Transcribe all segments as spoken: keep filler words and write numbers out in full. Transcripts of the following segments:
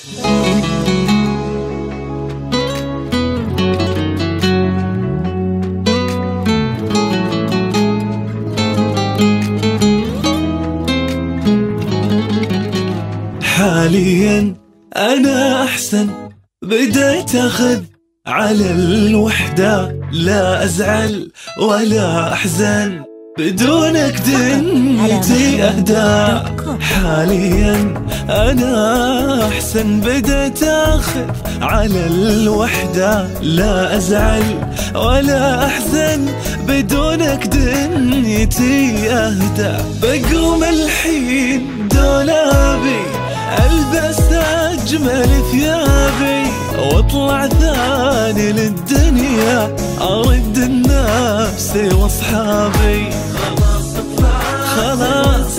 حاليا أنا أحسن، بديت أخذ على الوحدة، لا أزعل ولا أحزن، بدونك دنيتي أهدى. حاليا أنا أحسن، بديت أخذ على الوحدة، لا أزعل ولا أحزن، بدونك دنيتي أهدى. بقوم الحين دولابي ألبس أجمل ثيابي، واطلع ثاني للدنيا، أرد النفس واصحابي. خلاص طلعت خلاص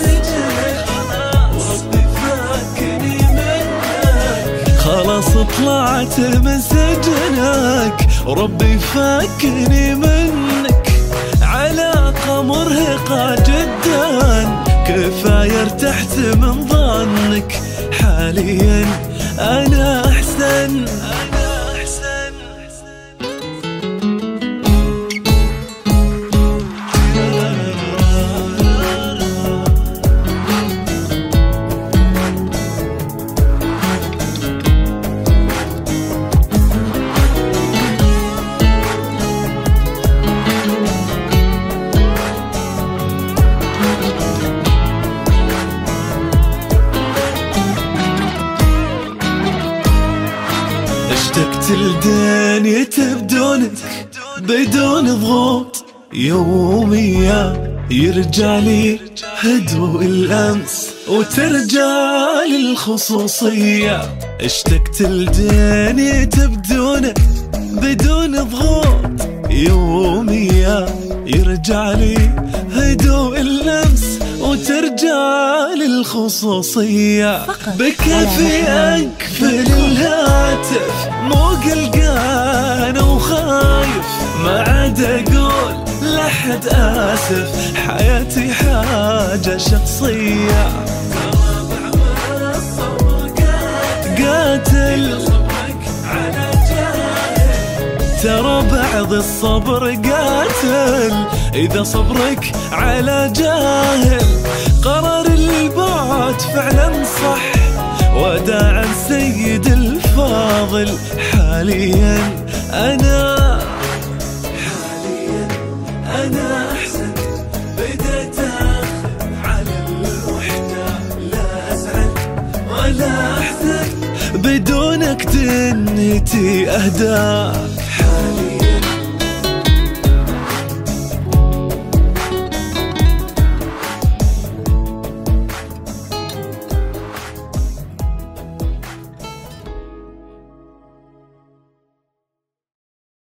ربي فاكني منك، خلاص طلعت من سجنك، ربي فاكني منك. علاقة مرهقة جدا، كفاية ارتحت من ظنك. حاليا أنا أحسن، أنا أحسن. اشتقت لدنيتي بدونك، بدون ضغوط يومية، يرجع لي هدوء الأمس وترجع لي الخصوصية. اشتقت لدنيتي بدونك، بدون ضغوط يومية، يرجع لي هدوء الأمس وترجع للخصوصية. بكفي أقفل الهاتف، مو قلقان وخايف، ما عاد أقول لحد آسف، حياتي حاجة شخصية. قاتل ترى بعض الصبر قاتل، إذا صبرك على جاهل. قرار البعد فعلا صح، وداعا سيد الفاضل. حاليا أنا حاليا أنا أحسن، بديت أخذ على الوحدة، لا أزعل ولا أحزن، بدونك دنيتي أهدى.